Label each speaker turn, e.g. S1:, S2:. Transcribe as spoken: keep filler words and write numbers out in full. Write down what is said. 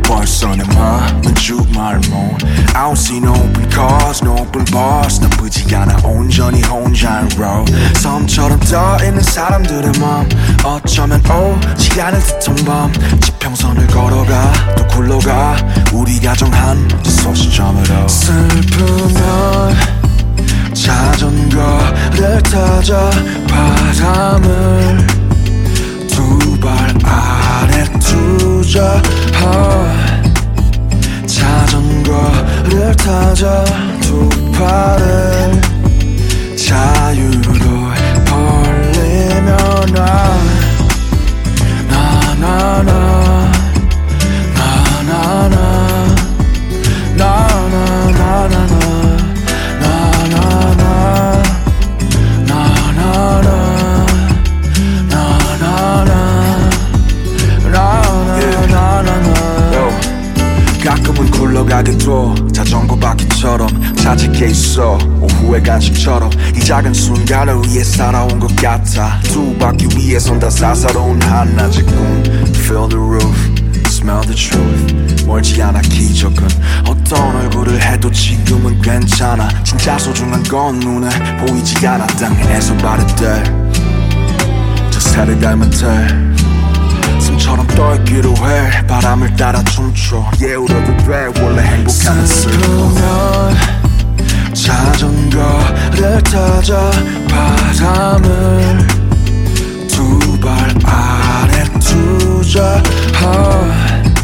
S1: 벌써 내 맘은 주말모 I don't see no open cars, no open bars 나쁘지 않아 온전히 혼자인 road 섬처럼 떠있는 사람들의 맘 어쩌면 오지 않을 듯한 밤 지평선을 걸어가 또 굴러가 우리가 정한 소시점으로 슬프면 자전거를 타자 바람을 두 발 아래 두자 자전거를 타자 두 팔을 자유로 벌리며 나 나나나 나나나 나나나나나 가끔은 굴러가게 둬 자전거 바퀴처럼 자직해 있어 오후의 간식처럼 이 작은 순간을 위해 살아온 것 같아 두 바퀴 위에 선다 사사로운 한낮의 꿈 Feel the roof, smell the truth 멀지 않아 기적은 어떤 얼굴을 해도 지금은 괜찮아 진짜 소중한 건 눈에 보이지 않아 땅에서 바를 때저 새를 닮은 때 숨처럼 떠있기로 해 바람을 따라 춤춰 예우려도 돼 원래 행복한 슬프면 자전거를 타자 바람을 두 발 아래 두자